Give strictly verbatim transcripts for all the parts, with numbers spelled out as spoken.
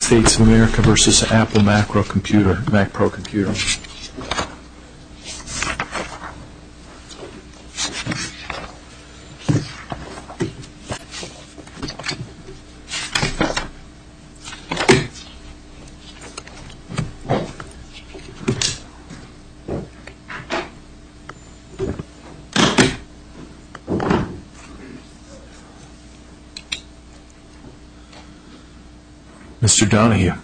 States of America versus Apple Macro Computer, Mac Pro Computer. Mister Donahue.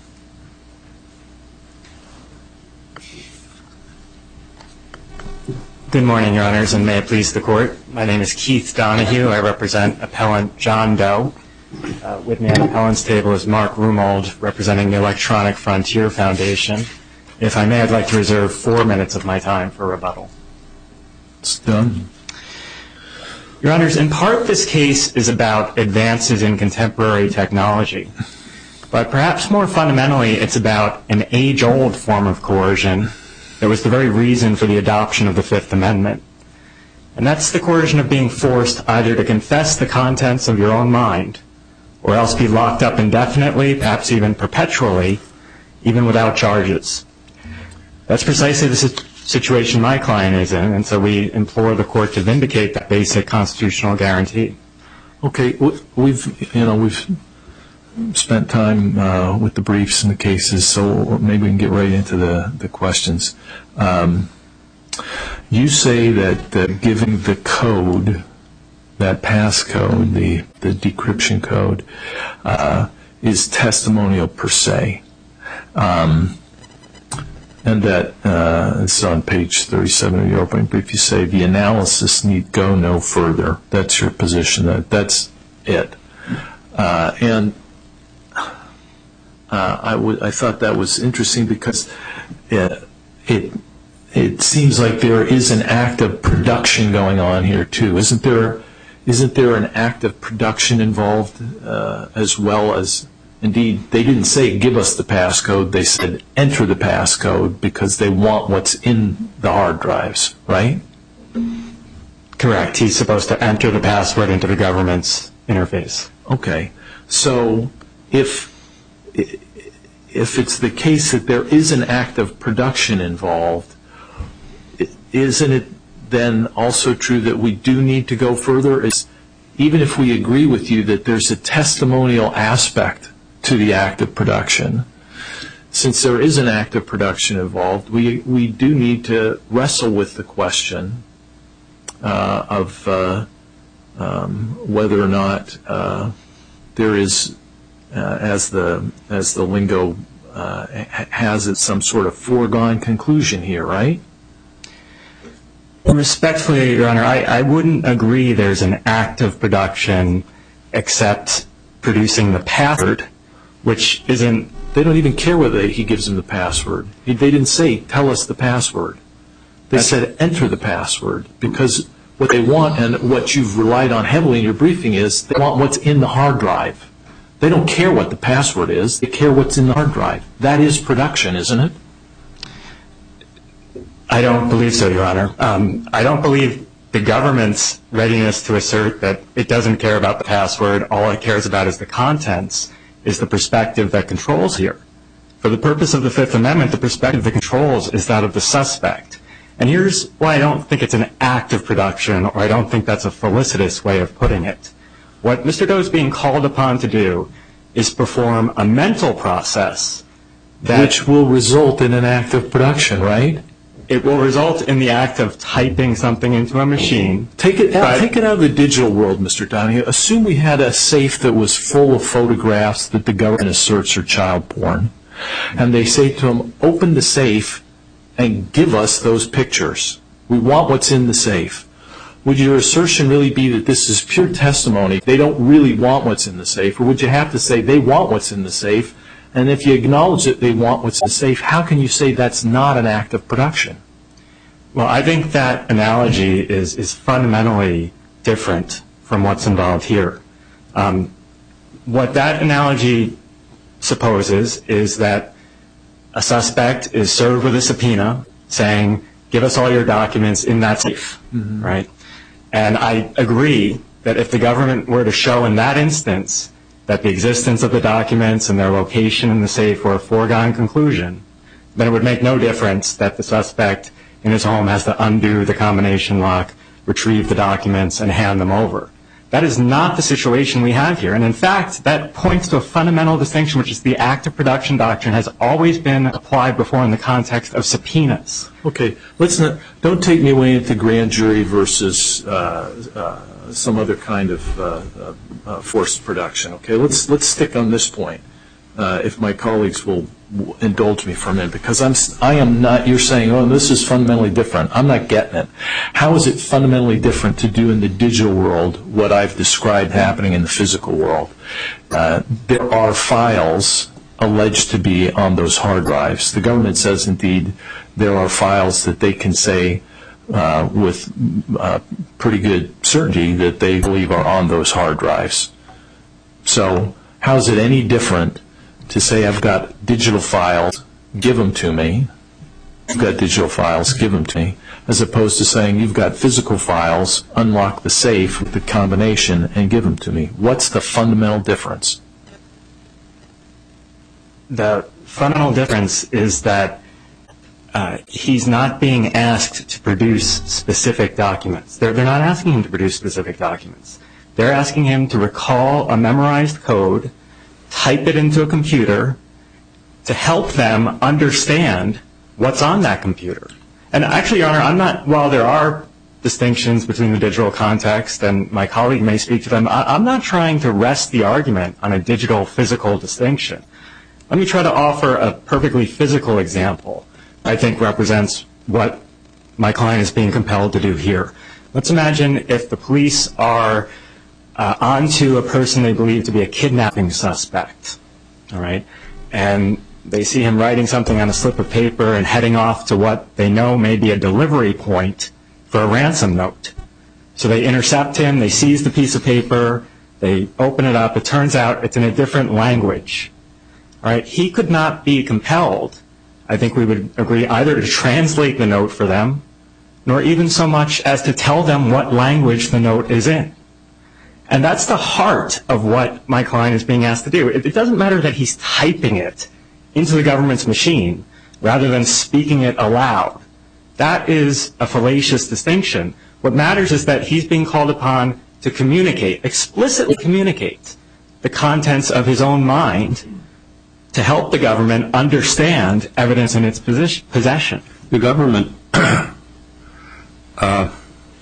Good morning, Your Honors, and may it please the Court. My name is Keith Donahue. I represent Appellant John Doe. Uh, with me at the Appellant's table is Mark Rumold, representing the Electronic Frontier Foundation. If I may, I'd like to reserve four minutes of my time for rebuttal. It's done. Your Honors, in part this case is about advances in contemporary technology. But perhaps more fundamentally, it's about an age-old form of coercion that was the very reason for the adoption of the Fifth Amendment. And that's the coercion of being forced either to confess the contents of your own mind or else be locked up indefinitely, perhaps even perpetually, even without charges. That's precisely the situation my client is in, and so we implore the Court to vindicate that basic constitutional guarantee. Okay, we've, you know, we've spent time uh, with the briefs and the cases, so maybe we can get right into the, the questions. Um, you say that uh, giving the code, that passcode, the, the decryption code, uh, is testimonial per se. Um, and that, uh, it's on page thirty-seven of your opening brief, you say the analysis need go no further. That's your position. That That's it. Uh, and Uh, I, w- I thought that was interesting because it, it it seems like there is an act of production going on here too. Isn't there? Isn't there an act of production involved uh, as well as? Indeed, they didn't say give us the passcode. They said enter the passcode because they want what's in the hard drives, right? Correct. He's supposed to enter the password into the government's interface. Okay. So if if it's the case that there is an act of production involved, isn't it then also true that we do need to go further? Is, even if we agree with you that there's a testimonial aspect to the act of production, since there is an act of production involved, we, we do need to wrestle with the question uh, of uh, um, whether or not uh, there is Uh, as the as the lingo uh, has it, some sort of foregone conclusion here, right? Respectfully, Your Honor, I, I wouldn't agree there's an act of production except producing the password, which isn't... They don't even care whether he gives them the password. They didn't say, tell us the password. They That's said, enter the password, because what they want, and what you've relied on heavily in your briefing, is they want what's in the hard drive. They don't care what the password is. They care what's in the hard drive. That is production, isn't it? I don't believe so, Your Honor. Um, I don't believe the government's readiness to assert that it doesn't care about the password, all it cares about is the contents, is the perspective that controls here. For the purpose of the Fifth Amendment, the perspective that controls is that of the suspect. And here's why I don't think it's an act of production, or I don't think that's a felicitous way of putting it. What Mister Doe is being called upon to do is perform a mental process that... Which will result in an act of production, right? It will result in the act of typing something into a machine. Take it out, take it out of the digital world, Mister Donahue. Assume we had a safe that was full of photographs that the government asserts are child porn. And they say to him, open the safe and give us those pictures. We want what's in the safe. Would your assertion really be that this is pure testimony? They don't really want what's in the safe? Or would you have to say they want what's in the safe, and if you acknowledge that they want what's in the safe, how can you say that's not an act of production? Well, I think that analogy is, is fundamentally different from what's involved here. Um, what that analogy supposes is that a suspect is served with a subpoena saying, give us all your documents in that safe, mm-hmm. right? And I agree that if the government were to show in that instance that the existence of the documents and their location in the safe were a foregone conclusion, then it would make no difference that the suspect in his home has to undo the combination lock, retrieve the documents, and hand them over. That is not the situation we have here. And in fact, that points to a fundamental distinction, which is the active production doctrine has always been applied before in the context of subpoenas. Okay, let's not, don't take me away into grand jury versus uh, uh, some other kind of uh, uh, forced production. Okay, let's let's stick on this point, uh, if my colleagues will indulge me for a minute, because I'm I am not. You're saying, oh, this is fundamentally different. I'm not getting it. How is it fundamentally different to do in the digital world what I've described happening in the physical world? Uh, there are files alleged to be on those hard drives. The government says, indeed, there are files that they can say uh, with uh, pretty good certainty that they believe are on those hard drives. So how is it any different to say I've got digital files, give them to me, I've got digital files, give them to me, as opposed to saying you've got physical files, unlock the safe with the combination and give them to me? What's the fundamental difference? The fundamental difference is that uh, he's not being asked to produce specific documents. They're, they're not asking him to produce specific documents. They're asking him to recall a memorized code, type it into a computer to help them understand what's on that computer. And actually, Your Honor, I'm not, while there are distinctions between the digital context, and my colleague may speak to them, I, I'm not trying to rest the argument on a digital-physical distinction. Let me try to offer a perfectly physical example I think represents what my client is being compelled to do here. Let's imagine if the police are Uh, onto a person they believe to be a kidnapping suspect, all right, and they see him writing something on a slip of paper and heading off to what they know may be a delivery point for a ransom note. So they intercept him, they seize the piece of paper, they open it up, it turns out it's in a different language, all right. He could not be compelled, I think we would agree, either to translate the note for them, nor even so much as to tell them what language the note is in. And that's the heart of what my client is being asked to do. It, it doesn't matter that he's typing it into the government's machine rather than speaking it aloud. That is a fallacious distinction. What matters is that he's being called upon to communicate, explicitly communicate, the contents of his own mind to help the government understand evidence in its possession. The government uh,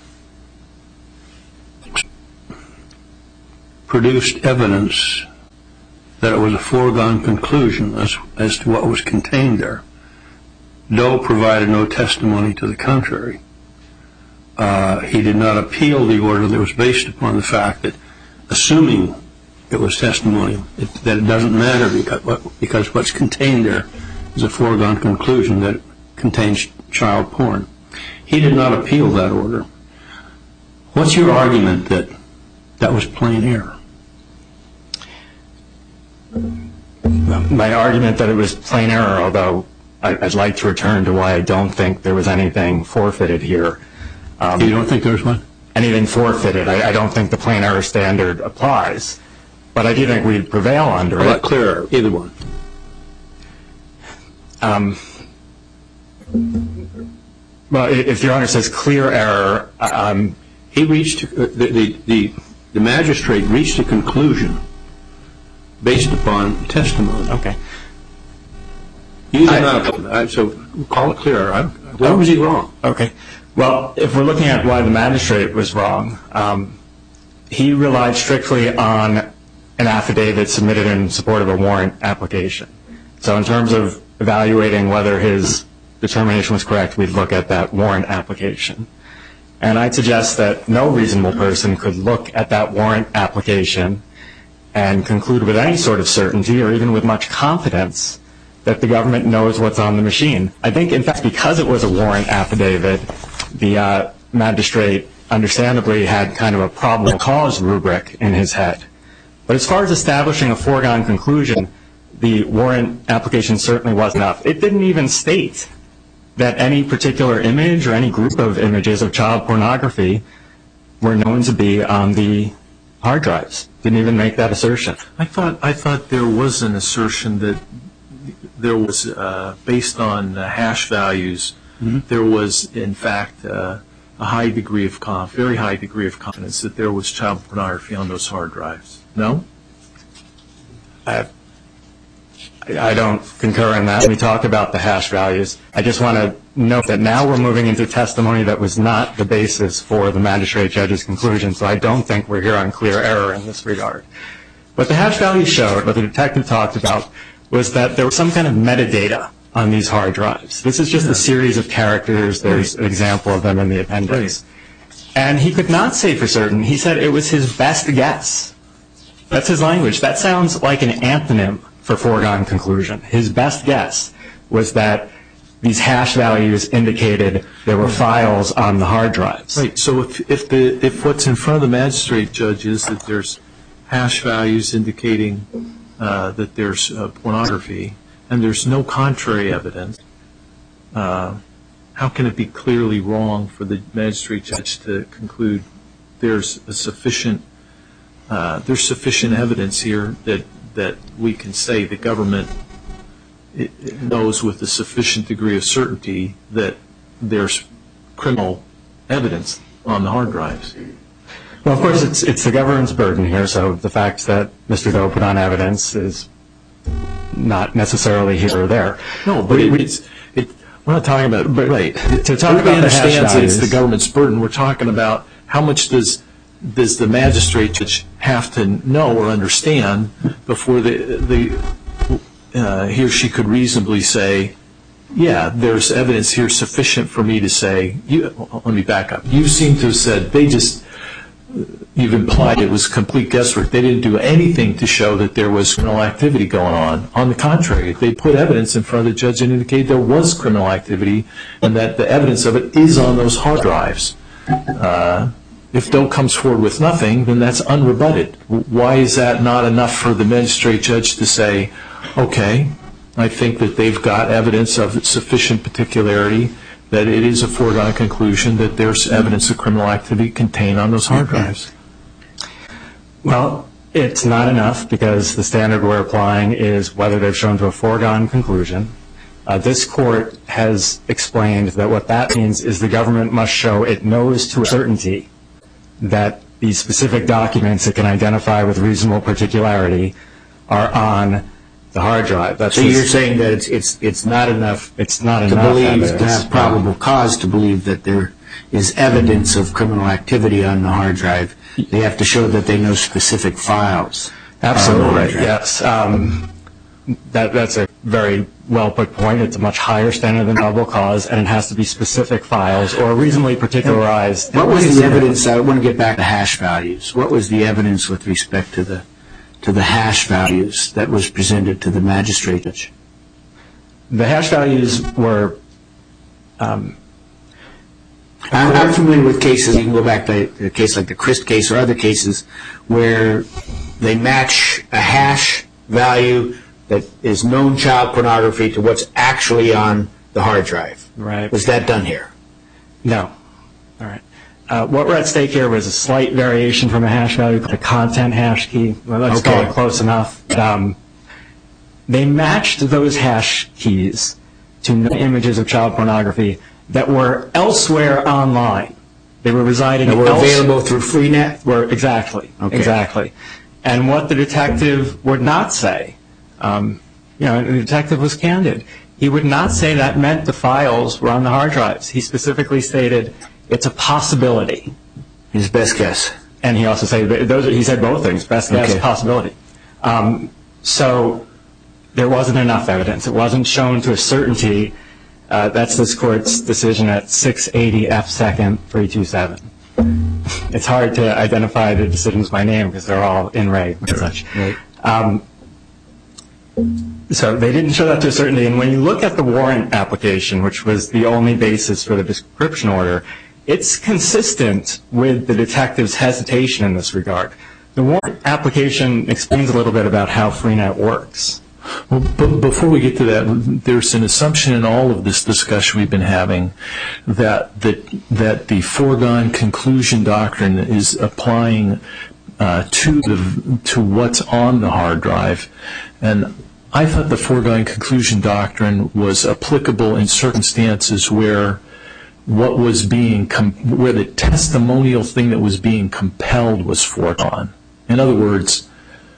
produced evidence that it was a foregone conclusion as, as to what was contained there. Doe provided no testimony to the contrary. Uh, he did not appeal the order that was based upon the fact that, assuming it was testimony, it, that it doesn't matter because, what, because what's contained there is a foregone conclusion that it contains child porn. He did not appeal that order. What's your argument that that was plain error? My argument that it was plain error, although I'd like to return to why I don't think there was anything forfeited here. Um, you don't think there was one? Anything forfeited. I, I don't think the plain error standard applies. But I do think we'd prevail under How it. about clear error? Either one. Um, well, if Your Honor says clear error, um, he reached, uh, the, the, the, the magistrate reached a conclusion based upon testimony. Okay. You did not, so call it clear error. Why was he wrong? Okay. Well, if we're looking at why the magistrate was wrong, um, he relied strictly on an affidavit submitted in support of a warrant application. So in terms of evaluating whether his determination was correct, we'd look at that warrant application. And I'd suggest that no reasonable person could look at that warrant application and conclude with any sort of certainty or even with much confidence that the government knows what's on the machine. I think, in fact, because it was a warrant affidavit, the uh, magistrate understandably had kind of a probable cause rubric in his head. But as far as establishing a foregone conclusion, the warrant application certainly was enough. It didn't even state that any particular image or any group of images of child pornography were known to be on the hard drives. Didn't even make that assertion. I thought I thought there was an assertion that there was, uh, based on uh, hash values, mm-hmm. there was, in fact, uh, a high degree of conf, very high degree of confidence that there was child pornography on those hard drives. No? I, I don't concur in that. We talk about the hash values. I just want to note that now we're moving into testimony that was not the basis for the magistrate judge's conclusion, so I don't think we're here on clear error in this regard. What the hash values showed, what the detective talked about, was that there was some kind of metadata on these hard drives. This is just a series of characters. There's an example of them in the appendix. And he could not say for certain. He said it was his best guess. That's his language. That sounds like an antonym for foregone conclusion. His best guess was that these hash values indicated there were files on the hard drives. Right. So if, if, the, if what's in front of the magistrate judge is that there's hash values indicating uh, that there's uh, pornography, and there's no contrary evidence, uh, how can it be clearly wrong for the magistrate judge to conclude there's a sufficient uh, there's sufficient evidence here that that we can say the government it, it knows with a sufficient degree of certainty that there's criminal evidence on the hard drives? Well, of course, it's it's the government's burden here. So the fact that Mister Doe put on evidence is not necessarily here or there. No, but it, it's, it, we're not talking about, but right, to talk about the hash values, it's the government's burden. We're talking about how much does does the magistrate judge have to know or understand before the, the uh, he or she could reasonably say, yeah, there's evidence here sufficient for me to say, you, let me back up. You seem to have said they just, you've implied it was complete guesswork. They didn't do anything to show that there was criminal activity going on. On the contrary, they put evidence in front of the judge and indicated there was criminal activity and that the evidence of it is on those hard drives. Uh, if Doe comes forward with nothing, then that's unrebutted. Why is that not enough for the magistrate judge to say, okay, I think that they've got evidence of sufficient particularity that it is a foregone conclusion that there's evidence of criminal activity contained on those hard drives? Well, it's not enough because the standard we're applying is whether they've shown to a foregone conclusion. Uh, this court has explained that what that means is the government must show it knows to a certainty that these specific documents it can identify with reasonable particularity are on the hard drive. That's so you're saying that it's it's it's not enough. It's not to enough believe evidence. to have probable cause to believe that there is evidence of criminal activity on the hard drive. They have to show that they know specific files. Absolutely, yes. Um, that that's a very well put point. It's a much higher standard than probable cause, and it has to be specific files or reasonably particularized. What was the evidence? I want to get back to hash values. What was the evidence with respect to the to the hash values that was presented to the magistrate judge? The hash values were. Um, I'm, I'm familiar with cases. You can go back to a case like the Christ case or other cases where they match a hash value that is known child pornography to what's actually on the hard drive. Right. Was that done here? No. All right. Uh, what we're at stake here was a slight variation from a hash value called a content hash key. Well, let's okay. call it close enough. Um, they matched those hash keys to known images of child pornography that were elsewhere online. They were residing that were else- available through Freenet? Were, exactly. Okay. Exactly. And what the detective would not say, um, you know, the detective was candid. He would not say that meant the files were on the hard drives. He specifically stated it's a possibility. His best guess. And he also said those. He said both things: best guess, okay. possibility. Um, so there wasn't enough evidence. It wasn't shown to a certainty. Uh, that's this court's decision at six eighty F second three two seven. It's hard to identify the decisions by name because they're all in re and such. Right. Um, so they didn't show that to a certainty. And when you look at the warrant application, which was the only basis for the description order, it's consistent with the detective's hesitation in this regard. The warrant application explains a little bit about how Freenet works. Well, but before we get to that, there's an assumption in all of this discussion we've been having that that, that the foregone conclusion doctrine is applying uh, to the to what's on the hard drive. And I thought the foregone conclusion doctrine was applicable in circumstances where what was being com- where the testimonial thing that was being compelled was foregone. In other words,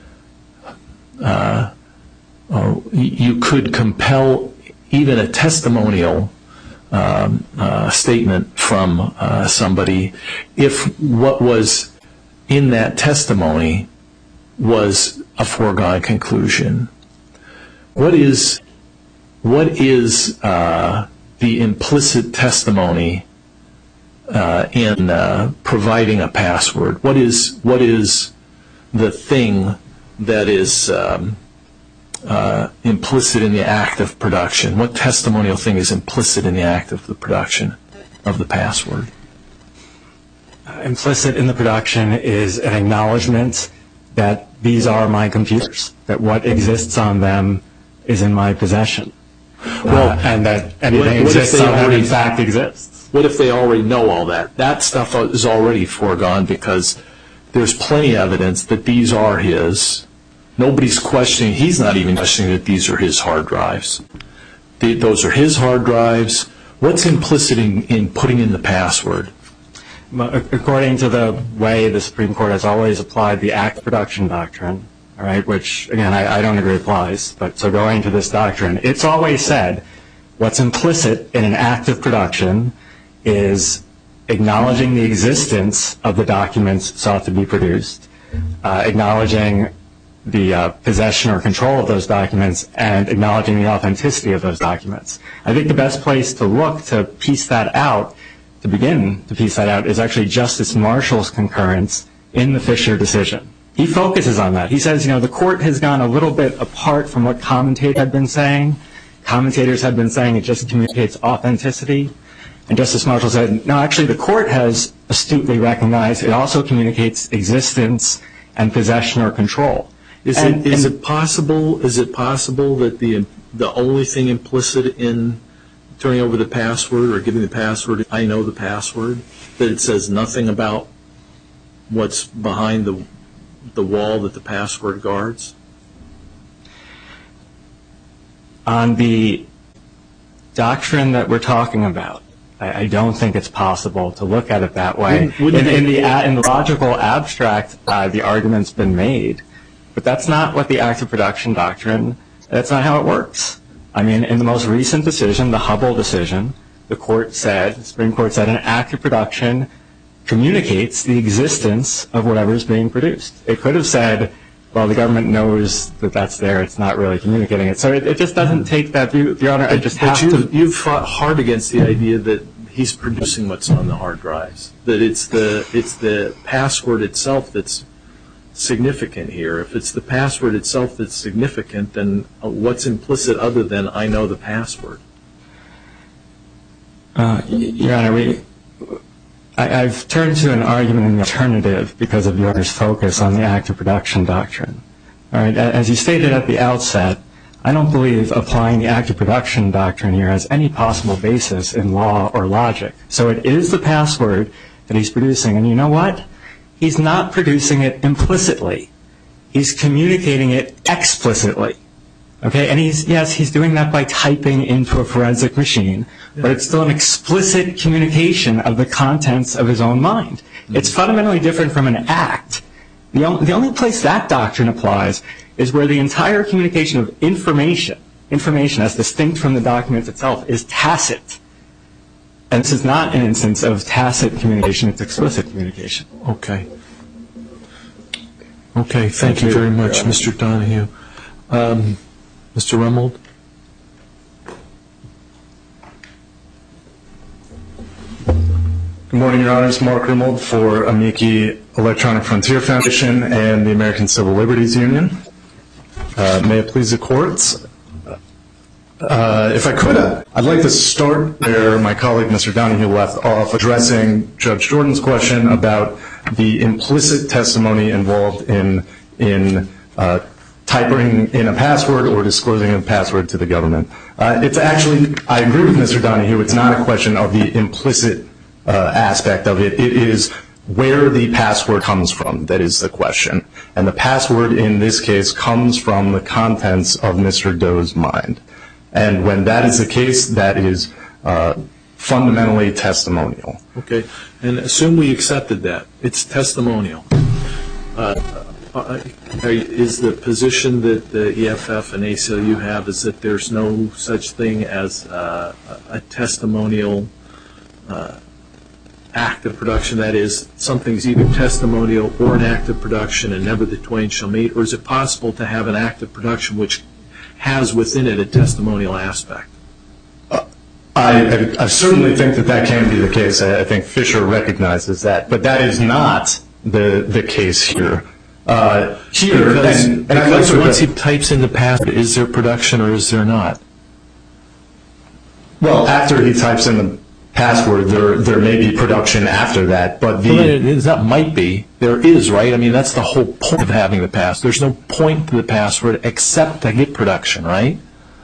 uh, uh, you could compel even a testimonial um, uh, statement from uh, somebody if what was in that testimony was a foregone conclusion. What is what is uh, the implicit testimony uh, in uh, providing a password? What is what is the thing that is um, uh, implicit in the act of production? What testimonial thing is implicit in the act of the production of the password? Uh, implicit in the production is an acknowledgement that these are my computers, that what exists on them is in my possession, well, uh, and that anything what, what exists on them in fact exists. What if they already know all that? That stuff is already foregone because there's plenty of evidence that these are his. Nobody's questioning, he's not even questioning that these are his hard drives. The, those are his hard drives. What's implicit in, in putting in the password? According to the way the Supreme Court has always applied the act production doctrine, all right, which, again, I, I don't agree applies, but so going to this doctrine, it's always said what's implicit in an act of production is acknowledging the existence of the documents sought to be produced, uh, acknowledging the uh, possession or control of those documents, and acknowledging the authenticity of those documents. I think the best place to look to piece that out, to begin to piece that out, is actually Justice Marshall's concurrence in the Fisher decision. He focuses on that. He says, you know, the court has gone a little bit apart from what commentators had been saying. Commentators had been saying it just communicates authenticity. And Justice Marshall said, no, actually the court has astutely recognized it also communicates existence and possession or control. Is and, it is and, it possible is it possible that the the only thing implicit in turning over the password or giving the password, I know the password, that it says nothing about what's behind the the wall that the password guards? On the doctrine that we're talking about, I, I don't think it's possible to look at it that way. Wouldn't, wouldn't in, in, the, in the logical abstract, uh, the argument's been made, but that's not what the act of production doctrine, that's not how it works. I mean, in the most recent decision, the Hubble decision, the court said, the Supreme Court said, an act of production communicates the existence of whatever is being produced. It could have said, well, the government knows that that's there, it's not really communicating it. So it, it just doesn't take that view. Your Honor, I just but have you've, to... You've fought hard against the idea that he's producing what's on the hard drives, that it's the it's the password itself that's significant here. If it's the password itself that's significant, then what's implicit other than I know the password? Uh, Your Honor, we... I, I've turned to an argument in the alternative because of your focus on the act of production doctrine. All right, as you stated at the outset, I don't believe applying the act of production doctrine here has any possible basis in law or logic. So it is the password that he's producing, and you know what? He's not producing it implicitly. He's communicating it explicitly. Okay, and he's, yes, he's doing that by typing into a forensic machine, but it's still an explicit communication of the contents of his own mind. Mm-hmm. It's fundamentally different from an act. The only, the only place that doctrine applies is where the entire communication of information, information as distinct from the document itself, is tacit. And this is not an instance of tacit communication, it's explicit communication. Okay. Okay, thank, thank you, you very much, Mister Donahue. Um, Mister Rummold? Good morning, Your Honors. Mark Rummold for Amici Electronic Frontier Foundation and the American Civil Liberties Union. Uh, may it please the courts. Uh, if I could, I'd like to start where my colleague, Mister Donahue, left off, addressing Judge Jordan's question about the implicit testimony involved in in uh, typing in a password or disclosing a password to the government. Uh, it's actually, I agree with Mister Donahue, it's not a question of the implicit uh, aspect of it. It is where the password comes from that is the question. And the password in this case comes from the contents of Mister Doe's mind. And when that is the case, that is uh, fundamentally testimonial. Okay, and assume we accepted that. It's testimonial. Uh, is the position that the E F F and A C L U have is that there's no such thing as uh, a testimonial uh, act of production? That is, something's either testimonial or an act of production and never the twain shall meet? Or is it possible to have an act of production which has within it a testimonial aspect? I, I certainly think that that can be the case. I, I think Fisher recognizes that. But that is not the the case here. Uh, here, because, and, and because once he types in the password, is there production or is there not? Well, after he types in the password, there there may be production after that. But the well, that might be. There is, right? I mean, that's the whole point of having the password. There's no point to the password except to get production, right?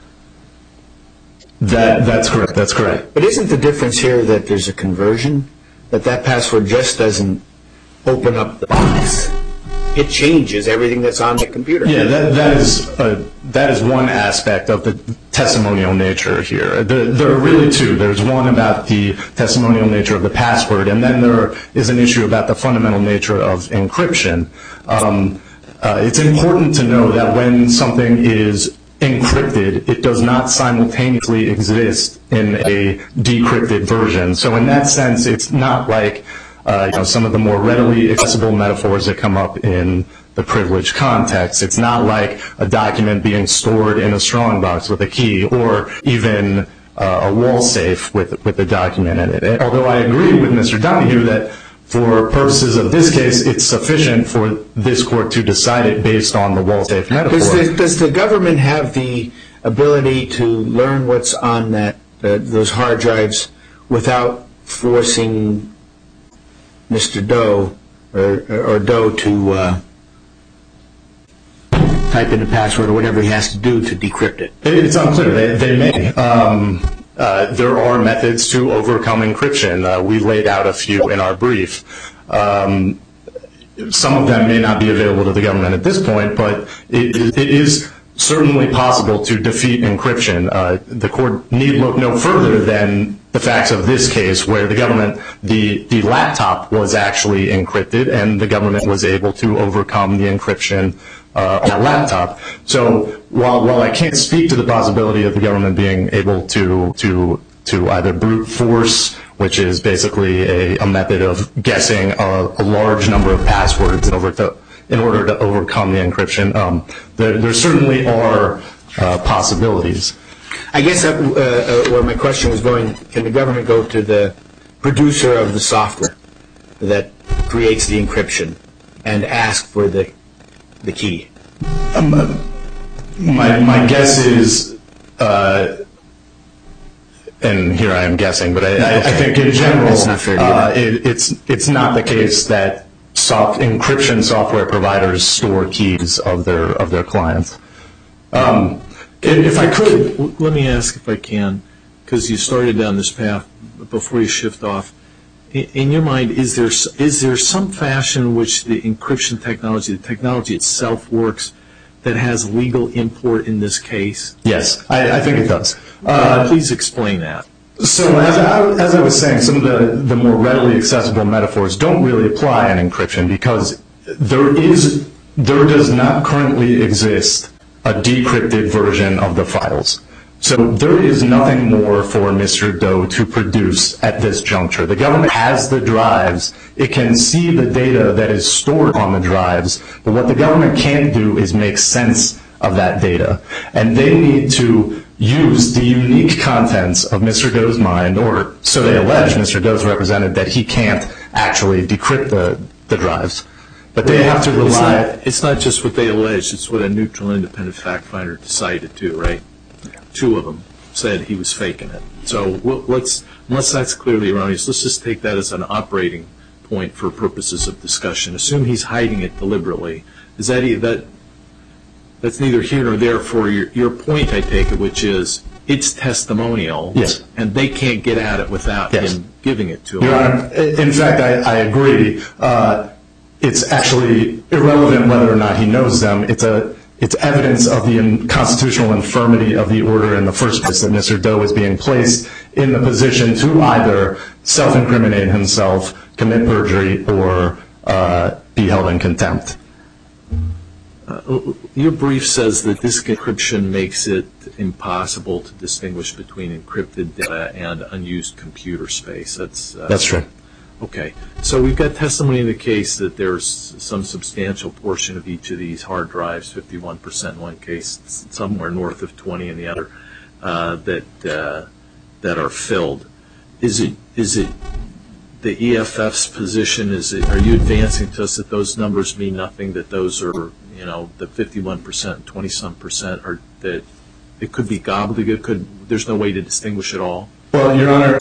That that's correct. That's correct. But isn't the difference here that there's a conversion? That that password just doesn't open up the box. It changes everything that's on the computer. Yeah, that that is uh, that is one aspect of the testimonial nature here. The, there are really two. There's one about the testimonial nature of the password, and then there is an issue about the fundamental nature of encryption. Um, uh, it's important to know that when something is encrypted, it does not simultaneously exist in a decrypted version. So in that sense, it's not like uh, you know, some of the more readily accessible metaphors that come up in the privileged context. It's not like a document being stored in a strongbox with a key, or even uh, a wall safe with with a document in it. Although I agree with Mister Donahue that for purposes of this case, it's sufficient for this court to decide it based on the wall safe metaphor. Does the, does the government have the ability to learn what's on that uh, those hard drives without forcing Mister Doe or, or Doe to uh, type in the password or whatever he has to do to decrypt it? It's unclear. They, they may. Um, Uh, there are methods to overcome encryption. Uh, we laid out a few in our brief. Um, some of them may not be available to the government at this point, but it, it is certainly possible to defeat encryption. Uh, the court need look no further than the facts of this case, where the government, the, the laptop was actually encrypted, and the government was able to overcome the encryption Uh, on a laptop. So while while I can't speak to the possibility of the government being able to to to either brute force, which is basically a, a method of guessing a, a large number of passwords in order to in order to overcome the encryption, um, there, there certainly are uh, possibilities. I guess uh, uh, where my question was going, can the government go to the producer of the software that creates the encryption and ask for the the key? Um, my my guess is, uh, and here I am guessing, but I, I, I think in general, uh, it, it's it's not the case that soft encryption software providers store keys of their of their clients. Um, if I could, let me ask if I can, because you started down this path before you shift off. In your mind, is there is there some fashion in which the encryption technology, the technology itself, works that has legal import in this case? Yes, I, I think it does. Uh, Please explain that. So as I, as I was saying, some of the, the more readily accessible metaphors don't really apply in encryption because there is there does not currently exist a decrypted version of the files. So there is nothing more for Mister Doe to produce at this juncture. The government has the drives. It can see the data that is stored on the drives, but what the government can't do is make sense of that data. And they need to use the unique contents of Mister Doe's mind, or so they allege. Mister Doe's represented that he can't actually decrypt the, the drives. But they have to rely... It's not, it's not just what they allege, it's what a neutral independent fact finder decided to, right? Two of them said he was faking it. So we'll, let's, unless that's clearly erroneous, let's just take that as an operating point for purposes of discussion. Assume he's hiding it deliberately. Is that, that that's neither here nor there for your, your point, I take it, which is it's testimonial, yes, and they can't get at it without yes. him giving it to Your them. Honor, in fact, I, I agree. Uh, it's actually irrelevant whether or not he knows them. It's a it's evidence of the in, constitutional infirmity of the order in the first place, that Mister Doe is being placed in the position to either self-incriminate himself, commit perjury, or uh, be held in contempt. Uh, your brief says that this encryption makes it impossible to distinguish between encrypted data and unused computer space. That's uh, That's true. Okay, so we've got testimony in the case that there's some substantial portion of each of these hard drives, fifty-one percent in one case, somewhere north of twenty in the other, uh, that uh, that are filled. Is it is it the E F F's position? Is it? Are you advancing to us that those numbers mean nothing? That those are, you know, the fifty-one percent, twenty some percent, or that it could be gobbledygook? Could there's no way to distinguish at all? Well, Your Honor,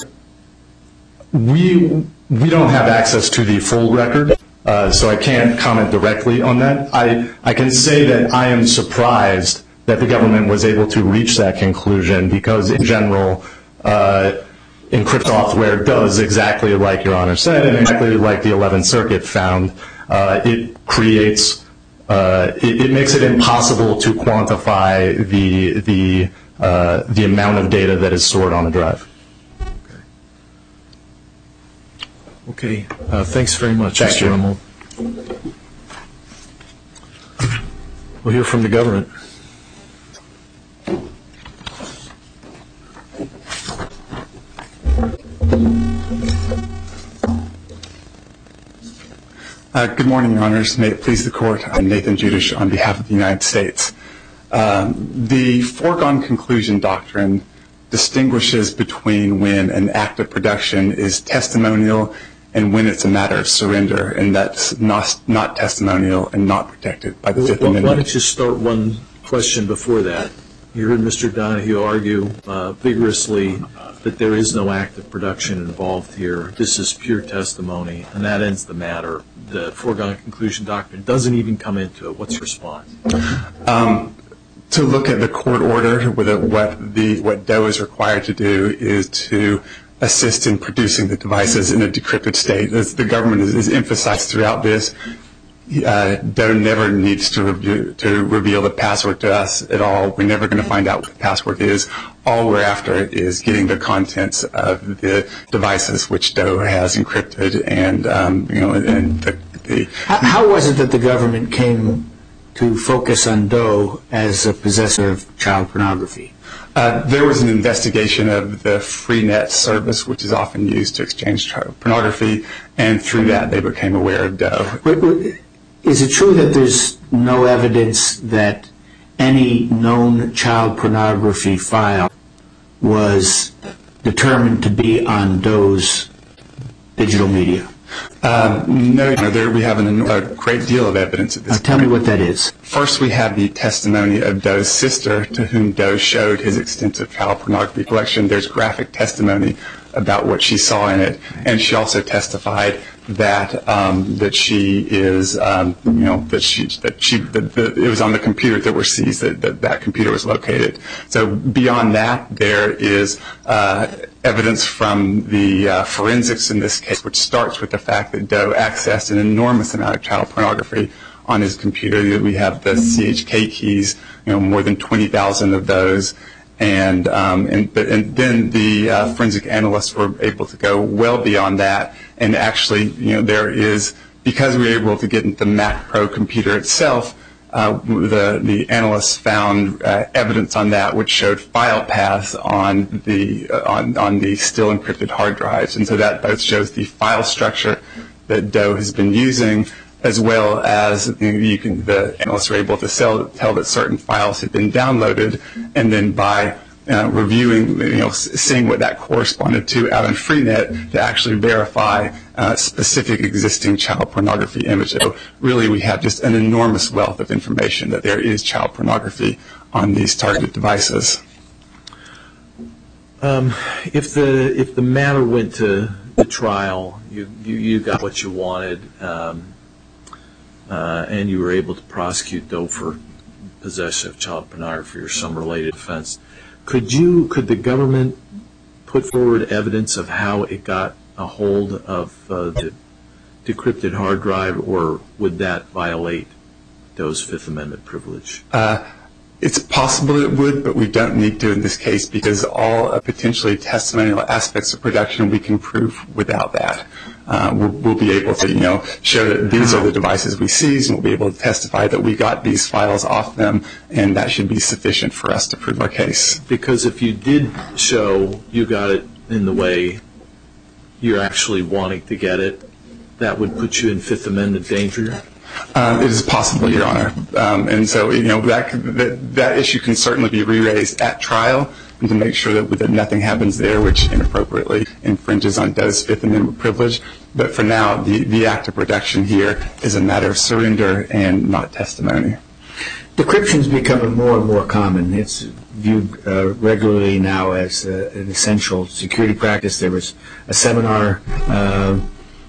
we we don't have access to the full record, uh, so I can't comment directly on that. I I can say that I am surprised that the government was able to reach that conclusion, because in general, uh, encrypt software does exactly like Your Honor said, and exactly like the eleventh Circuit found. Uh, it creates, uh, it, it makes it impossible to quantify the the uh, the amount of data that is stored on a drive. Okay, uh, thanks very much, Thank Mister you. Rummel. We'll hear from the government. Uh, good morning, Your Honors. May it please the Court. I'm Nathan Judish on behalf of the United States. Um, the foregone conclusion doctrine distinguishes between when an act of production is testimonial and when it's a matter of surrender, and that's not, not testimonial and not protected by the Fifth Well, Amendment. why don't you start one question before that? You heard Mister Donohue argue uh, vigorously that there is no act of production involved here. This is pure testimony, and that ends the matter. The foregone conclusion doctrine doesn't even come into it. What's your response? Um, to look at the court order, with it, what the what Doe is required to do is to assist in producing the devices in a decrypted state. As the government is, is emphasized throughout this, uh, Doe never needs to, review, to reveal the password to us at all. We're never going to find out what the password is. All we're after is getting the contents of the devices which Doe has encrypted, and um, you know, and the, the How, how was it that the government came to focus on Doe as a possessor of child pornography? Uh, there was an investigation of the Freenet service, which is often used to exchange child pornography, and through that they became aware of Doe. Is it true that there's no evidence that any known child pornography file was determined to be on Doe's digital media? Um, no, there we have an, a great deal of evidence at this uh, point. Tell me what that is. First, we have the testimony of Doe's sister, to whom Doe showed his extensive child pornography collection. There's graphic testimony about what she saw in it, and she also testified that um, that she is, um, you know, that she that she that the, it was on the computer that were seized that, that that computer was located. So beyond that, there is uh, evidence from the uh, forensics in this case, which starts with the fact that Doe accessed an enormous amount of child pornography on his computer. We have the C H K keys, you know, more than twenty thousand of those. And, um, and and then the uh, forensic analysts were able to go well beyond that, and actually, you know, there is, because we were able to get into the Mac Pro computer itself, uh, the the analysts found uh, evidence on that which showed file paths on the uh, on on the still encrypted hard drives, and so that both shows the file structure that Doe has been using, as well as you know, you can, the analysts were able to sell, tell that certain files had been downloaded, and then by uh, reviewing, you know, seeing what that corresponded to out in Freenet to actually verify uh, specific existing child pornography images. So really, we have just an enormous wealth of information that there is child pornography on these targeted devices. Um, if the if the matter went to the trial, you you, you got what you wanted. Um, Uh, and you were able to prosecute Doe for possession of child pornography or some related offense. Could you, could the government put forward evidence of how it got a hold of uh, the decrypted hard drive, or would that violate Doe's Fifth Amendment privilege? Uh, it's possible it would, but we don't need to in this case because all uh, potentially testimonial aspects of production we can prove without that. Uh, we'll, we'll be able to, you know, show that these are the devices we seized, and we'll be able to testify that we got these files off them, and that should be sufficient for us to prove our case. Because if you did show you got it in the way you're actually wanting to get it, that would put you in Fifth Amendment danger? Um, it is possible, Your Honor. Um, and so, you know, that, that that issue can certainly be re-raised at trial, and to make sure that, that nothing happens there which inappropriately infringes on Doe's Fifth Amendment privilege. But for now, the, the act of production here is a matter of surrender and not testimony. Decryption is becoming more and more common. It's viewed uh, regularly now as uh, an essential security practice. There was a seminar, uh,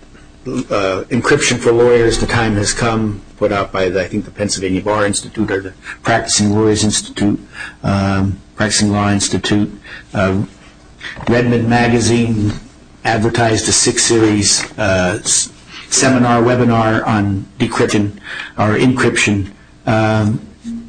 uh, Encryption for Lawyers, The Time Has Come, put out by, the, I think, the Pennsylvania Bar Institute or the Practicing Lawyers Institute, um, Practicing Law Institute. Uh, Redmond Magazine advertised a six-series uh, s- seminar, webinar on decryption or encryption. Um,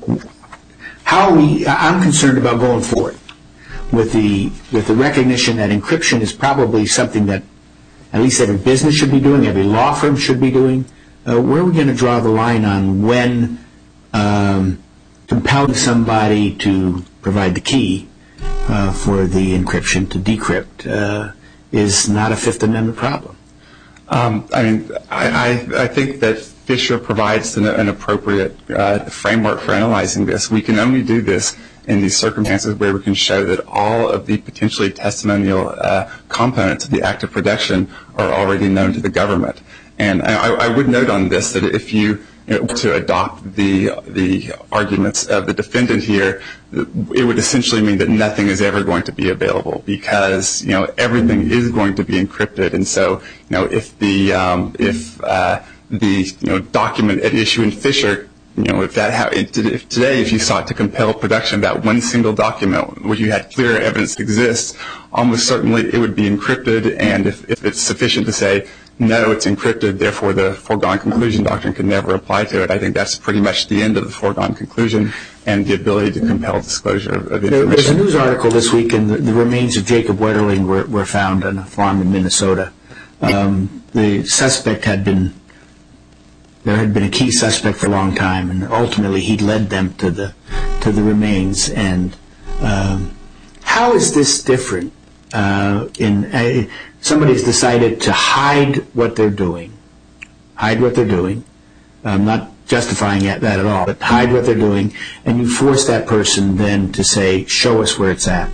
how are we, I'm concerned about going forward with the with the recognition that encryption is probably something that at least every business should be doing, every law firm should be doing. Uh, where are we going to draw the line on when um, compelling somebody to provide the key uh, for the encryption to decrypt uh, is not a Fifth Amendment problem? Um, I mean, I, I, I think that Fisher provides an, an appropriate uh, framework for analyzing this. We can only do this in these circumstances where we can show that all of the potentially testimonial uh, components of the act of production are already known to the government. And I, I would note on this that if you, you know, to adopt the the arguments of the defendant here, it would essentially mean that nothing is ever going to be available because, you know, everything is going to be encrypted. And so, you know, if the um, if uh, the you know document at issue in Fisher, you know, if that ha- if today if you sought to compel production of that one single document where you had clear evidence exists, almost certainly it would be encrypted. And if, if it's sufficient to say no, it's encrypted, therefore the foregone conclusion doctrine can never apply to it, I think that's pretty much the end of the foregone conclusion and the ability to compel disclosure of, of information. There's a news article this week, and the, the remains of Jacob Wetterling were, were found on a farm in Minnesota. Um, the suspect had been, there had been a key suspect for a long time, and ultimately he led them to the to the remains. And um, how is this different? Uh, in uh, somebody's decided to hide what they're doing, hide what they're doing. I'm not justifying that at all, but hide what they're doing, and you force that person then to say, "Show us where it's at."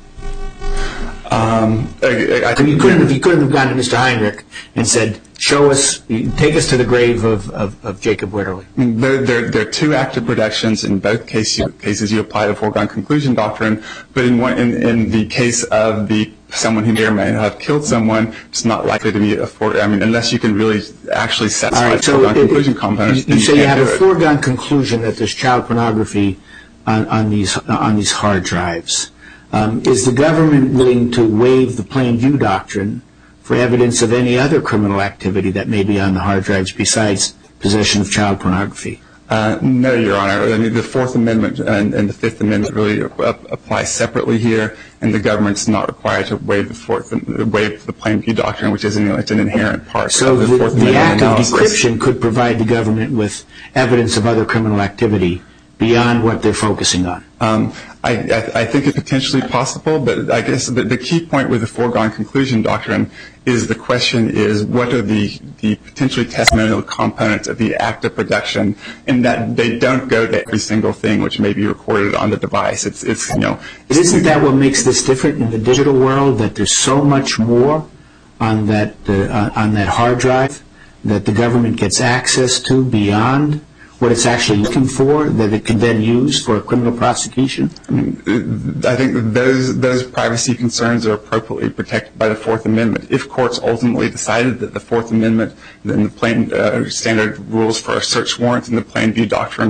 Um, I, I think you couldn't, if you couldn't have gone to Mister Heinrich and said, "Show us, take us to the grave of, of, of Jacob Wetterling." There, there, there are two active productions. In both case, you, cases, you apply the foregone conclusion doctrine. But in, one, in, in the case of the someone who may or may not have killed someone, it's not likely to be a for. I mean, unless you can really actually satisfy right, the so foregone it, conclusion components. You, you say you have a it. foregone conclusion that there's child pornography on, on these on these hard drives. Um, is the government willing to waive the plain view doctrine for evidence of any other criminal activity that may be on the hard drives besides possession of child pornography? Uh, no, Your Honor. I mean, the Fourth Amendment and, and the Fifth Amendment really apply separately here, and the government's not required to waive the Fourth, waive the plain view doctrine, which is an, it's an inherent part so of the, the Fourth the Amendment act analysis. of decryption could provide the government with evidence of other criminal activity beyond what they're focusing on. Um, I, I, I think it's potentially possible, but I guess the, the key point with the foregone conclusion doctrine is the question is what are the, the potentially testimonial components of the act of production, and that they don't go to every single thing which may be recorded on the device. It's, it's you know. But isn't that what makes this different in the digital world, that there's so much more on that uh, on that hard drive that the government gets access to beyond what it's actually looking for, that it can then use for a criminal prosecution? I think those those privacy concerns are appropriately protected by the Fourth Amendment. If courts ultimately decided that the Fourth Amendment and the plain uh, standard rules for a search warrant and the plain view doctrine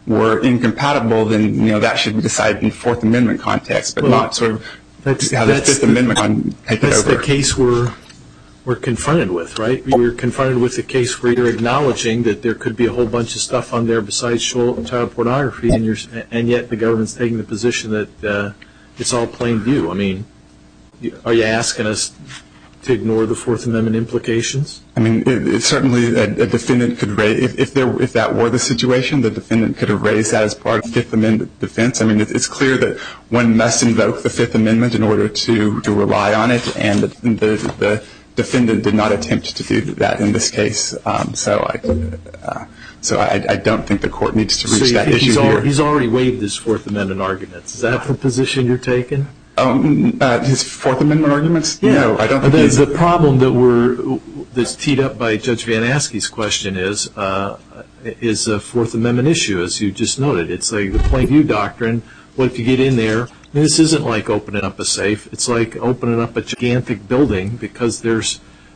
were incompatible, then you know that should be decided in the Fourth Amendment context, but well, not sort of that's, how that's the Fifth the, Amendment can take that's it over. That's the case we're, we're confronted with, right? You're confronted with a case where you're acknowledging that there could be a whole bunch of stuff on there besides child pornography, and, you're, and yet the government's taking the position that uh, it's all plain view. I mean, are you asking us to ignore the Fourth Amendment implications? I mean, it, it certainly a, a defendant could raise, if, if there, if that were the situation, the defendant could have raised that as part of Fifth Amendment defense. I mean, it, it's clear that one must invoke the Fifth Amendment in order to, to rely on it, and the, the, the defendant did not attempt to do that in this case. Um, so I, uh, so I, I don't think the court needs to reach so you that think issue he's here. Al- he's already waived his Fourth Amendment arguments. Is that the position you're taking? Um, uh, his Fourth Amendment arguments? Yeah. No, I don't think the, he's... The problem that we're, that's teed up by Judge Van Aske's question is, uh, is a Fourth Amendment issue, as you just noted. It's like the plain view doctrine. What if you get in there? I mean, this isn't like opening up a safe. It's like opening up a gigantic building because there's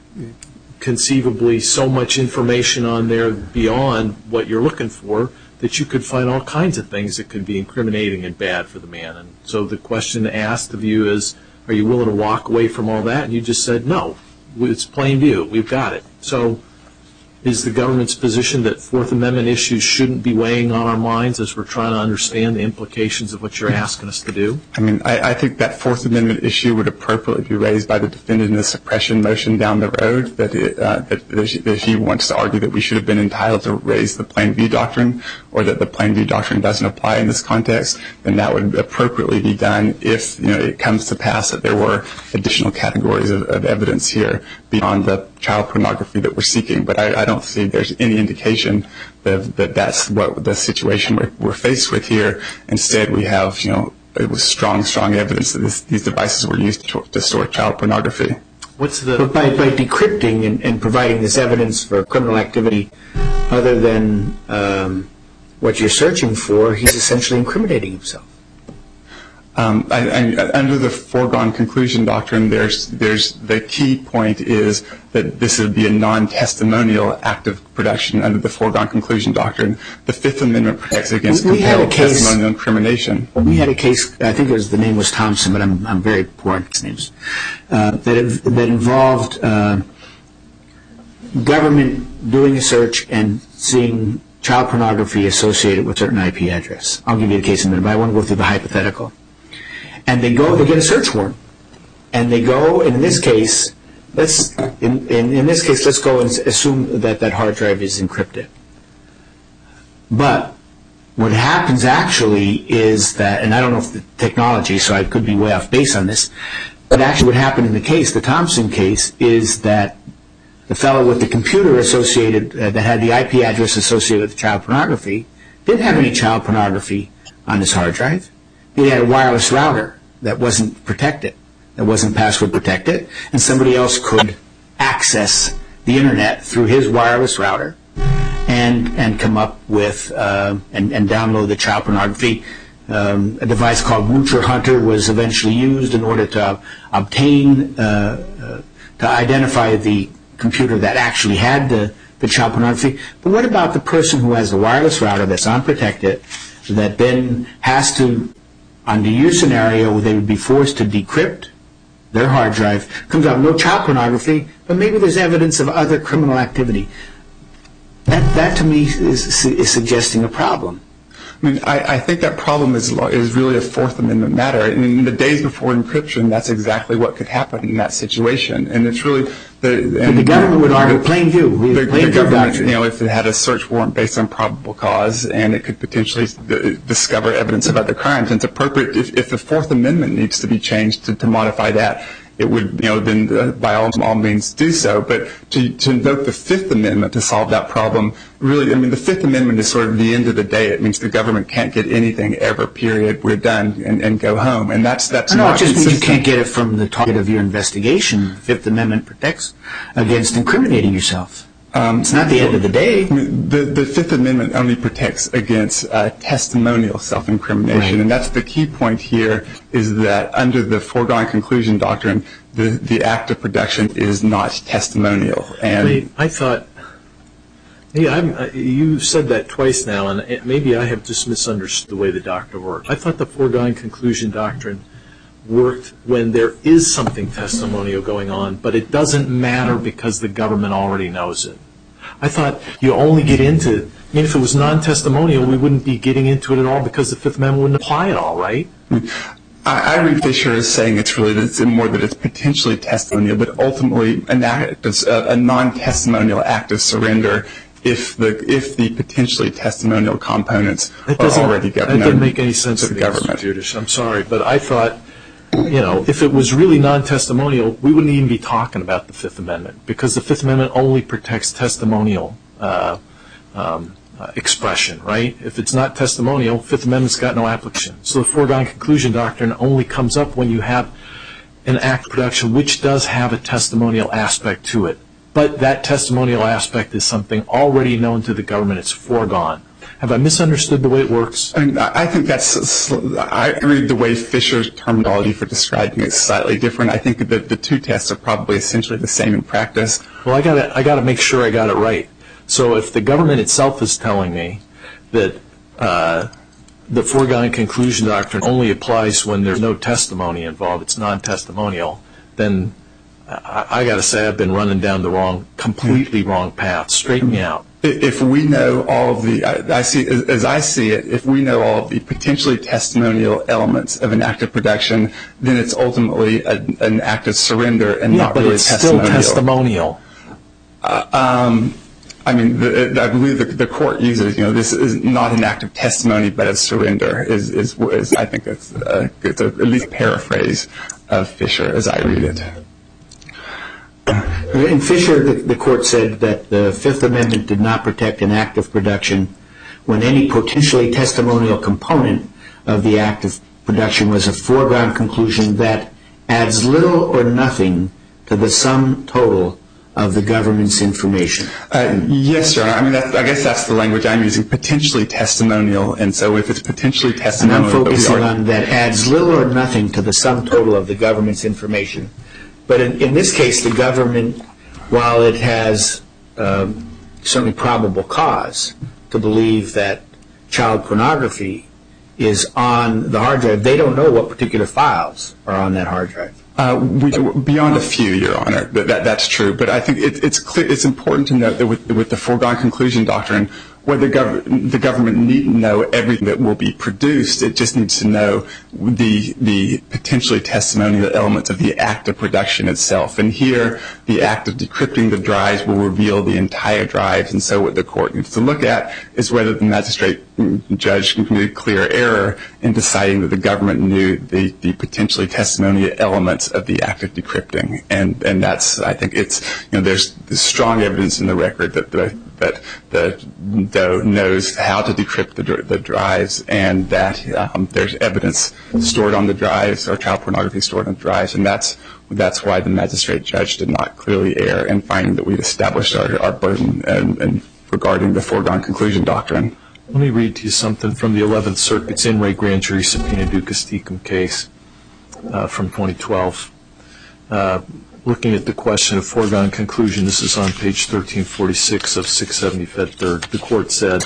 conceivably so much information on there beyond what you're looking for that you could find all kinds of things that could be incriminating and bad for the man. And so the question asked of you is, are you willing to walk away from all that? And you just said, no, it's plain view. We've got it. So is the government's position that Fourth Amendment issues shouldn't be weighing on our minds as we're trying to understand the implications of what you're asking us to do? I mean, I, I think that Fourth Amendment issue would appropriately be raised by the defendant in a suppression motion down the road, that, it, uh, that, that he wants to argue that we should have been entitled to raise the plain view doctrine, or that the plain view doctrine doesn't apply in this context, then that would appropriately be done if, you know, it comes to pass that there were additional categories of, of evidence here beyond the child pornography that we're seeking. But I, I don't see there's any indication that, that that's what the situation we're, we're faced with here. Instead, we have, you know, it was strong, strong evidence that this, these devices were used to, to store child pornography. What's the? But by, by decrypting and, and providing this evidence for criminal activity other than um, what you're searching for, he's essentially incriminating himself. Um, I, I, under the foregone conclusion doctrine, there's, there's the key point is that this would be a non-testimonial act of production under the foregone conclusion doctrine. The Fifth Amendment protects against we compelled case, testimonial incrimination. We had a case, I think it was, the name was Thompson, but I'm, I'm very poor on his names, uh, that, that involved uh, government doing a search and seeing child pornography associated with a certain I P address. I'll give you the case in a minute, but I want to go through the hypothetical. And they go, they get a search warrant, and they go, and in this case, let's, in, in, in this case, let's go and assume that that hard drive is encrypted. But what happens actually is that, and I don't know if the technology, so I could be way off base on this, but actually what happened in the case, the Thompson case, is that the fellow with the computer associated, uh, that had the I P address associated with child pornography, didn't have any child pornography on his hard drive. He had a wireless router that wasn't protected, that wasn't password protected, and somebody else could access the internet through his wireless router and and come up with uh, and, and download the child pornography. Um, a device called Woocher Hunter was eventually used in order to obtain, uh, uh, to identify the computer that actually had the, the child pornography. But what about the person who has the wireless router that's unprotected, that then has to, under your scenario, they would be forced to decrypt their hard drive, comes out no child pornography, but maybe there's evidence of other criminal activity. That, that to me is, is suggesting a problem. I mean, I, I think that problem is is really a Fourth Amendment matter. And in the days before encryption, that's exactly what could happen in that situation. And it's really the and the government would argue plain view. The, plain the government, doctrine. you know, if it had a search warrant based on probable cause, and it could potentially d- discover evidence of other crimes, and it's appropriate if, if the Fourth Amendment needs to be changed to, to modify that, it would, you know, then uh, by all, all means do so. But to, to invoke the Fifth Amendment to solve that problem, really, I mean, the Fifth Amendment is sort of the end of the day. It means the government can't get anything ever, period. We're done, and, and go home. And that's that's no, not it just consistent. means you can't get it from the target of your investigation. The Fifth Amendment protects against incriminating yourself. Um, it's not the end of the day. The, the Fifth Amendment only protects against uh, testimonial self-incrimination, right. And that's the key point here, is that under the foregone conclusion doctrine, the, the act of production is not testimonial. And Wait, I thought Yeah, I'm, you said that twice now, and it, maybe I have just misunderstood the way the doctrine worked. I thought the foregone conclusion doctrine worked when there is something testimonial going on, but it doesn't matter because the government already knows it. I thought you only get into, I mean, if it was non-testimonial, we wouldn't be getting into it at all because the Fifth Amendment wouldn't apply at all, right? I, I read Fisher as saying it's really it's more that it's potentially testimonial, but ultimately an act, a, a non-testimonial act of surrender if the if the potentially testimonial components are already governed. That doesn't make any sense to the government. Judish, I'm sorry, but I thought, you know, if it was really non-testimonial, we wouldn't even be talking about the Fifth Amendment because the Fifth Amendment only protects testimonial uh, um, uh, expression, right? If it's not testimonial, Fifth Amendment's got no application. So the foregone conclusion doctrine only comes up when you have an act of production which does have a testimonial aspect to it. But that testimonial aspect is something already known to the government. It's foregone. Have I misunderstood the way it works? I, mean, I think that's, I read the way Fisher's terminology for describing it is slightly different. I think that the two tests are probably essentially the same in practice. Well, I got I got to make sure I got it right. So if the government itself is telling me that uh, the foregone conclusion doctrine only applies when there's no testimony involved, it's non-testimonial, then I, I got to say I've been running down the wrong, completely wrong path. Straighten me out. If we know all of the, I, I see, as I see it, if we know all of the potentially testimonial elements of an act of production, then it's ultimately a, an act of surrender and yeah, not but really it's testimonial. still testimonial. Uh, um, I mean, the, I believe the, the court uses, you know, this is not an act of testimony, but of surrender. Is, is, is I think it's, a, it's a, at least a paraphrase of Fisher as I read it. In Fisher, the, the court said that the Fifth Amendment did not protect an act of production when any potentially testimonial component of the act of production was a foregone conclusion that adds little or nothing to the sum total of the government's information. Uh, yes, Your Honor. I mean, that's, I guess that's the language I'm using, potentially testimonial. And so if it's potentially testimonial... And I'm focusing on that adds little or nothing to the sum total of the government's information. But in, in this case, the government, while it has um, certainly probable cause to believe that child pornography is on the hard drive, they don't know what particular files are on that hard drive. Uh, we, beyond a few, Your Honor, that, that, that's true. But I think it, it's clear, it's important to note that with, with the foregone conclusion doctrine, where the, gov- the government needn't know everything that will be produced, it just needs to know the, the potentially testimonial elements of the act of production itself. And here, the act of decrypting the drives will reveal the entire drives. And so what the court needs to look at is whether the magistrate judge can commit clear error in deciding that the government knew the, the potentially testimonial elements of the act of decrypting. And, and that's, I think it's, you know, there's, there's strong evidence in the record that the, that the Doe knows how to decrypt the, the drives, and that um, there's evidence stored on the drives, or child pornography stored on the drives, and that's that's why the magistrate judge did not clearly err in finding that we'd established our, our burden and, and regarding the foregone conclusion doctrine. Let me read to you something from the eleventh Circuit's In Re Grand Jury Subpoena Ducas Tecum case uh, from twenty twelve. Uh, looking at the question of foregone conclusion, this is on page thirteen forty-six of six seventy Fed Third. The court said,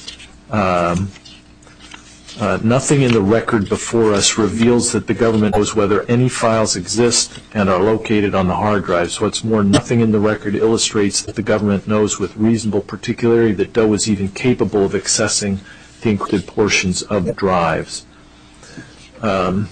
um, uh, nothing in the record before us reveals that the government knows whether any files exist and are located on the hard drives. What's more, nothing in the record illustrates that the government knows with reasonable particularity that Doe is even capable of accessing the encrypted portions of the drives. Um,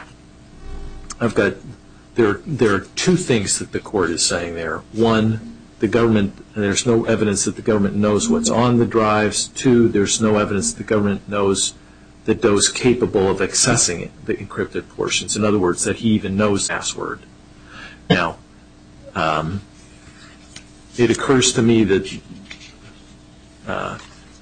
I've got There, there are two things that the court is saying there. One, the government, there's no evidence that the government knows what's on the drives. Two, there's no evidence that the government knows that Doe is capable of accessing the encrypted portions. In other words, that he even knows the password. Now, um, it occurs to me that uh,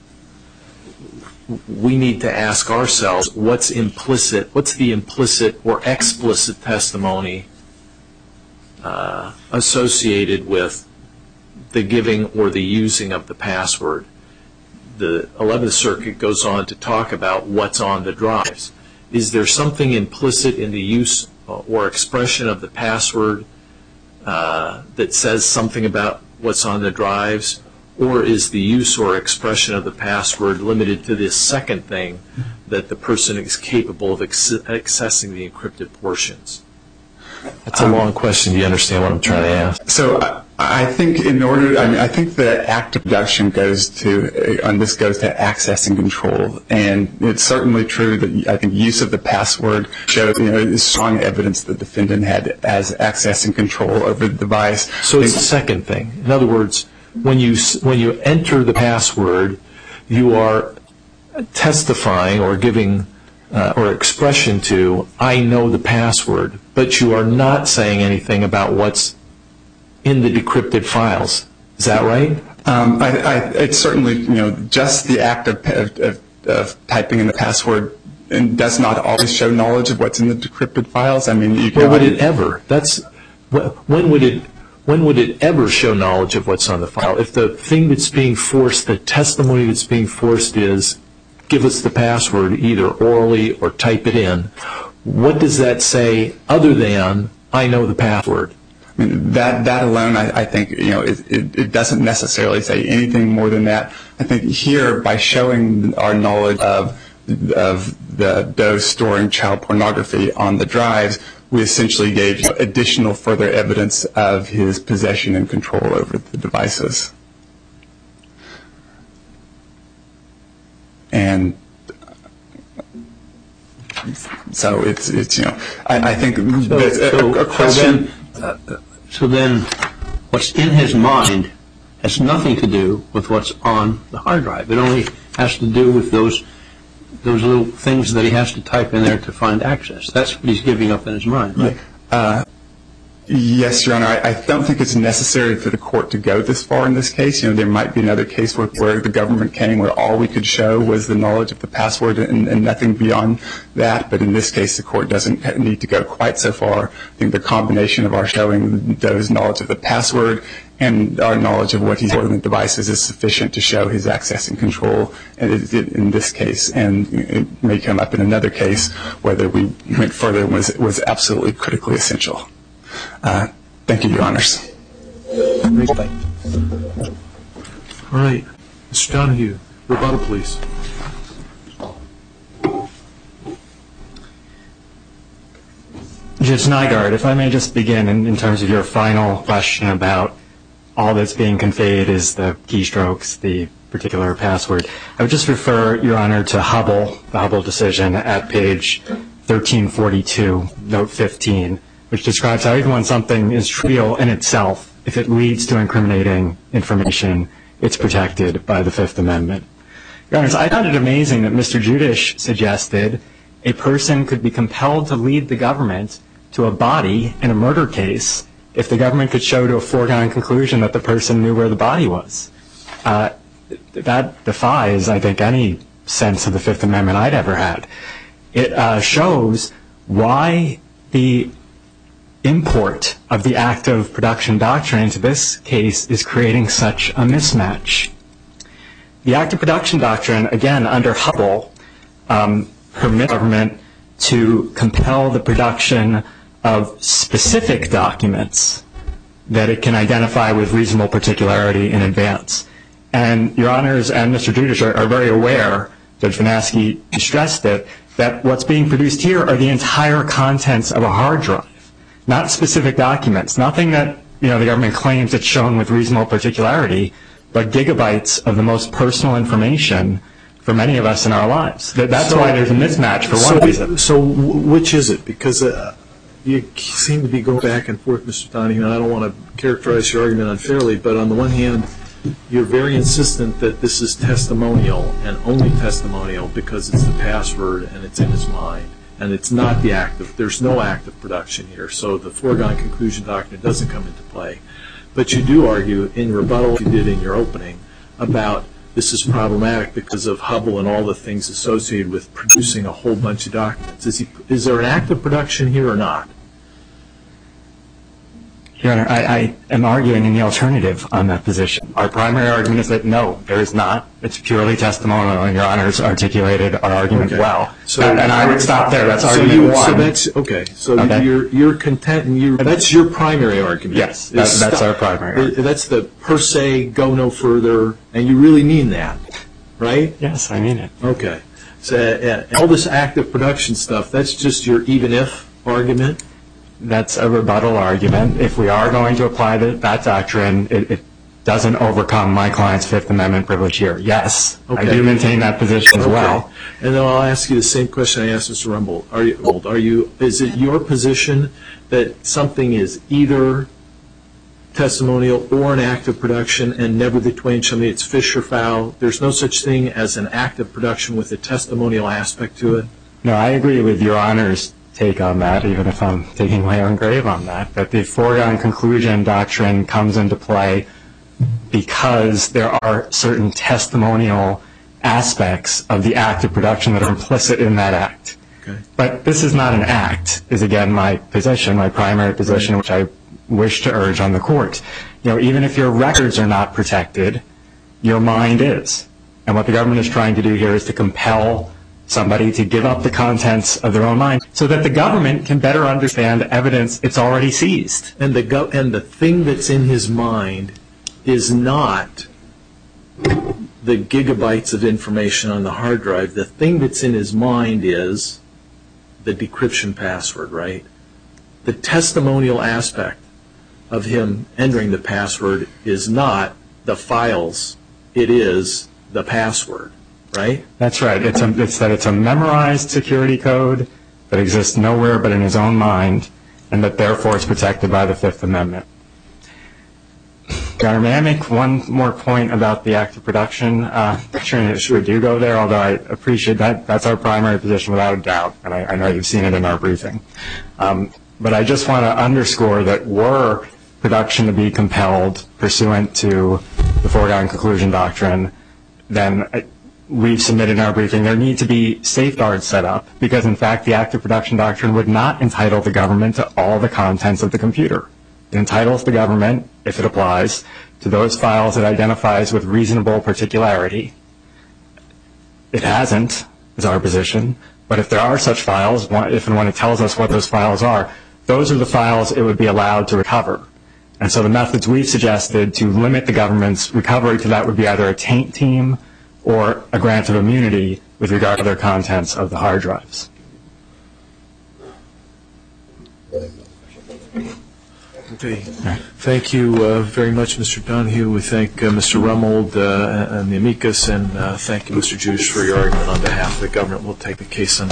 we need to ask ourselves what's implicit, what's the implicit or explicit testimony Uh, associated with the giving or the using of the password. The eleventh Circuit goes on to talk about what's on the drives. Is there something implicit in the use or expression of the password uh, that says something about what's on the drives, or is the use or expression of the password limited to this second thing, that the person is capable of ex- accessing the encrypted portions? That's a um, long question. Do you understand what I'm trying to ask? So I, I think in order, I mean, I think the act of production goes to, and this goes to access and control. And it's certainly true that I think use of the password shows, you know, is strong evidence that the defendant had as access and control over the device. So it's the second thing. In other words, when you when you enter the password, you are testifying or giving uh, or expression to, I know the password, but you are not saying anything about what's in the decrypted files. Is that right? Um, I, I, it's certainly, you know, just the act of, of, of typing in the password and does not always show knowledge of what's in the decrypted files. I mean, you can. Well, would it ever? That's when would it? When would it ever show knowledge of what's on the file? If the thing that's being forced, the testimony that's being forced is, give us the password either orally or type it in, what does that say other than, I know the password? I mean, that that alone, I, I think, you know, it, it, it doesn't necessarily say anything more than that. I think here, by showing our knowledge of of the those storing child pornography on the drives, we essentially gave additional further evidence of his possession and control over the devices. And so it's, it's you know, I, I think so, that's so, a, a question. So then, uh, so then what's in his mind has nothing to do with what's on the hard drive. It only has to do with those those little things that he has to type in there to find access. That's what he's giving up in his mind, right? Uh, yes, Your Honor. I, I don't think it's necessary for the court to go this far in this case. You know, there might be another case where, where the government came where all we could show was the knowledge of the password and, and nothing beyond that. But in this case, the court doesn't need to go quite so far. I think the combination of our showing those knowledge of the password and our knowledge of what he's storing in the devices is sufficient to show his access and control in this case. And it may come up in another case whether we went further was was absolutely critically essential. Uh, thank you, Your Honors. All right. Mister Donahue, rebuttal, please. Judge Nygaard, if I may just begin in, in terms of your final question about all that's being conveyed is the keystrokes, the particular password. I would just refer, Your Honor, to Hubble, the Hubble decision at page thirteen forty-two, note fifteen, which describes how even when something is trivial in itself, if it leads to incriminating information, it's protected by the Fifth Amendment. Your Honors, I found it amazing that Mister Judish suggested a person could be compelled to lead the government to a body in a murder case if the government could show to a foregone conclusion that the person knew where the body was. Uh, that defies, I think, any sense of the Fifth Amendment I'd ever had. It uh, shows why the import of the act of production doctrine into this case is creating such a mismatch. The act of production doctrine, again, under Hubble, um, permits government to compel the production of specific documents that it can identify with reasonable particularity in advance. And Your Honors and Mister Judish are, are very aware, Judge Vanaski stressed it, that what's being produced here are the entire contents of a hard drive, not specific documents, nothing that you know the government claims it's shown with reasonable particularity, but gigabytes of the most personal information for many of us in our lives. That's so, why there's a mismatch for one so, reason. So which is it? Because uh, you seem to be going back and forth, Mister Donahue, and I don't want to characterize your argument unfairly, but on the one hand, you're very insistent that this is testimonial and only testimonial because it's the password and it's in his mind, and it's not the act of, there's no act of production here, so the foregone conclusion doctrine doesn't come into play. But you do argue in rebuttal, you did in your opening, about this is problematic because of Hubble and all the things associated with producing a whole bunch of documents. Is, he, is there an act of production here or not? Your Honor, I, I am arguing in the alternative on that position. Our primary argument is that no, there is not. It's purely testimonial, and Your Honor's articulated our argument Okay. well. So, and, and I would stop there. That's so argument you, one. So that's okay. So Okay. you're you're content, and you that's your primary argument. Yes, that, that's stop, our primary argument. That's the per se, go no further, and you really mean that, right? Yes, I mean it. Okay. So uh, all this active production stuff, that's just your even if argument? That's a rebuttal argument. If we are going to apply the, that doctrine, it, it doesn't overcome my client's Fifth Amendment privilege here. Yes, Okay. I do maintain that position as Okay. well. And then I'll ask you the same question I asked Mister Rumble. Are you, are you, is it your position that something is either testimonial or an act of production and never the twain shall meet? It's fish or fowl. There's no such thing as an act of production with a testimonial aspect to it? No, I agree with Your Honor's take on that, even if I'm taking my own grave on that, that the foregone conclusion doctrine comes into play because there are certain testimonial aspects of the act of production that are implicit in that act. Okay. But this is not an act, is again my position, my primary position, which I wish to urge on the court. You know, even if your records are not protected, your mind is. And what the government is trying to do here is to compel somebody to give up the contents of their own mind so that the government can better understand evidence it's already seized. And the go- and the thing that's in his mind is not the gigabytes of information on the hard drive. The thing that's in his mind is the decryption password, right? The testimonial aspect of him entering the password is not the files. It is the password, right? That's right. It's, a, it's that it's a memorized security code that exists nowhere but in his own mind, and that therefore is protected by the Fifth Amendment. Your Honor, may I make one more point about the act of production? Uh, I'm sure we do go there, although I appreciate that. That's our primary position without a doubt, and I, I know you've seen it in our briefing. Um, but I just want to underscore that were production to be compelled pursuant to the foregone conclusion doctrine, then I, we've submitted in our briefing there need to be safeguards set up because, in fact, the act of production doctrine would not entitle the government to all the contents of the computer. It entitles the government, if it applies, to those files it identifies with reasonable particularity. It hasn't, is our position, but if there are such files, if and when it tells us what those files are, those are the files it would be allowed to recover. And so the methods we've suggested to limit the government's recovery to that would be either a taint team or a grant of immunity with regard to their contents of the hard drives. Okay. Thank you uh, very much, Mister Donahue. We thank uh, Mister Rummold uh, and the amicus, and uh, thank you, Mister Judish, for your argument on behalf of the government. We'll take the case under